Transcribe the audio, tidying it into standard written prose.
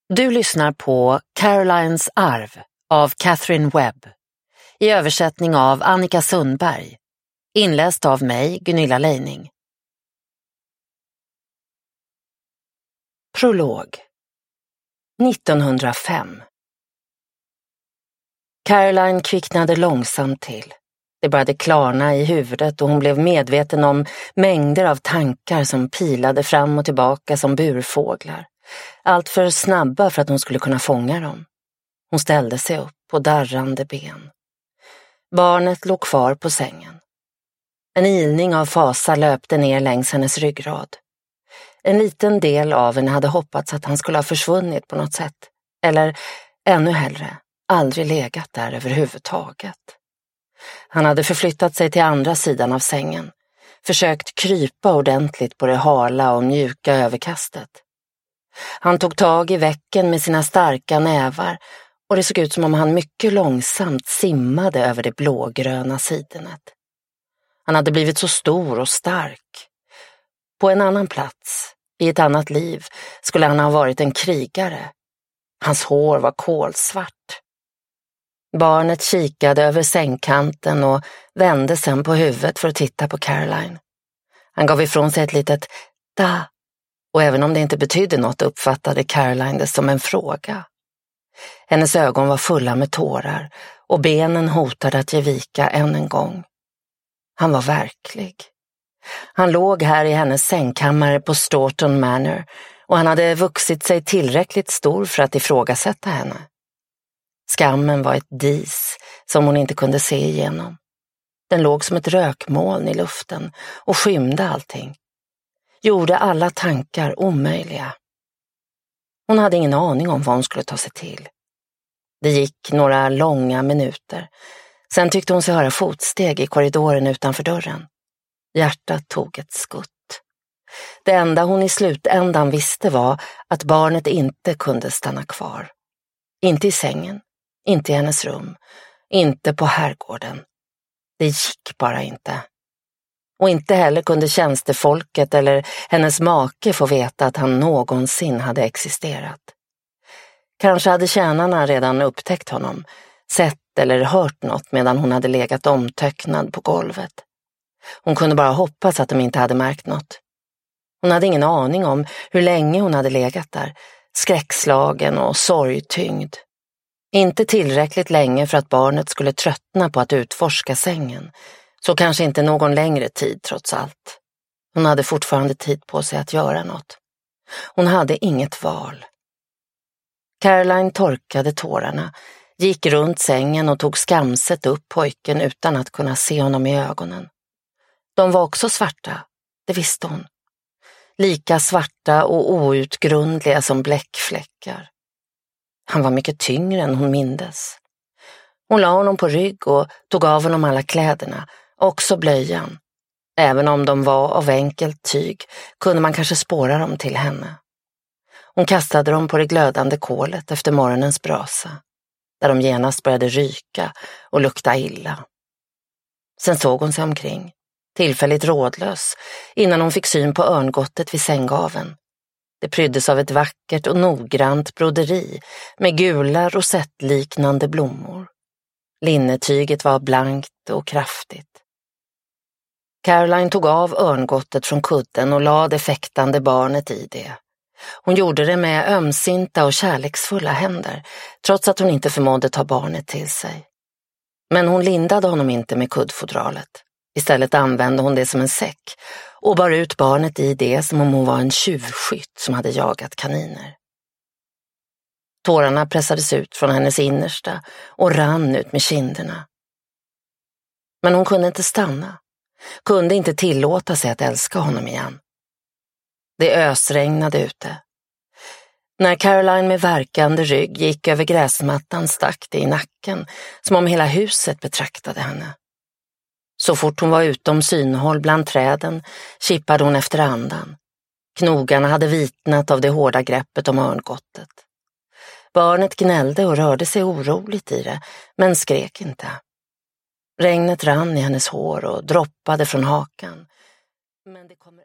Du lyssnar på Carolines arv av Catherine Webb i översättning av Annika Sundberg, inläst av mig, Gunilla Leining. Prolog 1905. Caroline kvicknade långsamt till. Det började klarna i huvudet och hon blev medveten om mängder av tankar som pilade fram och tillbaka som burfåglar. Allt för snabba för att hon skulle kunna fånga dem. Hon ställde sig upp på darrande ben. Barnet låg kvar på sängen. En ilning av fasa löpte ner längs hennes ryggrad. En liten del av henne hade hoppats att han skulle ha försvunnit på något sätt. Eller, ännu hellre, aldrig legat där överhuvudtaget. Han hade förflyttat sig till andra sidan av sängen. Försökt krypa ordentligt på det hala och mjuka överkastet. Han tog tag i väcken med sina starka nävar och det såg ut som om han mycket långsamt simmade över det blågröna sidenet. Han hade blivit så stor och stark. På en annan plats, i ett annat liv, skulle han ha varit en krigare. Hans hår var kolsvart. Barnet kikade över sängkanten och vände sen på huvudet för att titta på Caroline. Han gav ifrån sig ett litet da. Och även om det inte betydde något uppfattade Caroline det som en fråga. Hennes ögon var fulla med tårar och benen hotade att ge vika än en gång. Han var verklig. Han låg här i hennes sängkammare på Staunton Manor och han hade vuxit sig tillräckligt stor för att ifrågasätta henne. Skammen var ett dis som hon inte kunde se igenom. Den låg som ett rökmoln i luften och skymde allting. Gjorde alla tankar omöjliga. Hon hade ingen aning om vad hon skulle ta sig till. Det gick några långa minuter. Sen tyckte hon sig höra fotsteg i korridoren utanför dörren. Hjärtat tog ett skutt. Det enda hon i slutändan visste var att barnet inte kunde stanna kvar. Inte i sängen, inte i hennes rum, inte på herrgården. Det gick bara inte. Och inte heller kunde tjänstefolket eller hennes make få veta att han någonsin hade existerat. Kanske hade tjänarna redan upptäckt honom, sett eller hört något medan hon hade legat omtöcknad på golvet. Hon kunde bara hoppas att de inte hade märkt något. Hon hade ingen aning om hur länge hon hade legat där, skräckslagen och sorgtyngd. Inte tillräckligt länge för att barnet skulle tröttna på att utforska sängen. Så kanske inte någon längre tid trots allt. Hon hade fortfarande tid på sig att göra något. Hon hade inget val. Caroline torkade tårarna, gick runt sängen och tog skamset upp pojken utan att kunna se honom i ögonen. De var också svarta, det visste hon. Lika svarta och outgrundliga som bläckfläckar. Han var mycket tyngre än hon mindes. Hon la honom på rygg och tog av honom alla kläderna, också blöjan. Även om de var av enkelt tyg kunde man kanske spåra dem till henne. Hon kastade dem på det glödande kolet efter morgonens brasa, där de genast började ryka och lukta illa. Sen såg hon sig omkring, tillfälligt rådlös, innan hon fick syn på örngottet vid sänggaven. Det pryddes av ett vackert och noggrant broderi med gula rosettliknande blommor. Linnetyget var blankt och kraftigt. Caroline tog av örngottet från kudden och lade det fäktande barnet i det. Hon gjorde det med ömsinta och kärleksfulla händer, trots att hon inte förmådde ta barnet till sig. Men hon lindade honom inte med kuddfodralet. Istället använde hon det som en säck och bar ut barnet i det som om hon var en tjuvskytt som hade jagat kaniner. Tårarna pressades ut från hennes innersta och rann ut med kinderna. Men hon kunde inte stanna, kunde inte tillåta sig att älska honom igen. Det ösregnade ute. När Caroline med värkande rygg gick över gräsmattan stack det i nacken, som om hela huset betraktade henne. Så fort hon var utom synhåll bland träden kippade hon efter andan. Knogarna hade vitnat av det hårda greppet om örngottet. Barnet gnällde och rörde sig oroligt i det, men skrek inte. Regnet rann i hennes hår och droppade från hakan. Men det kom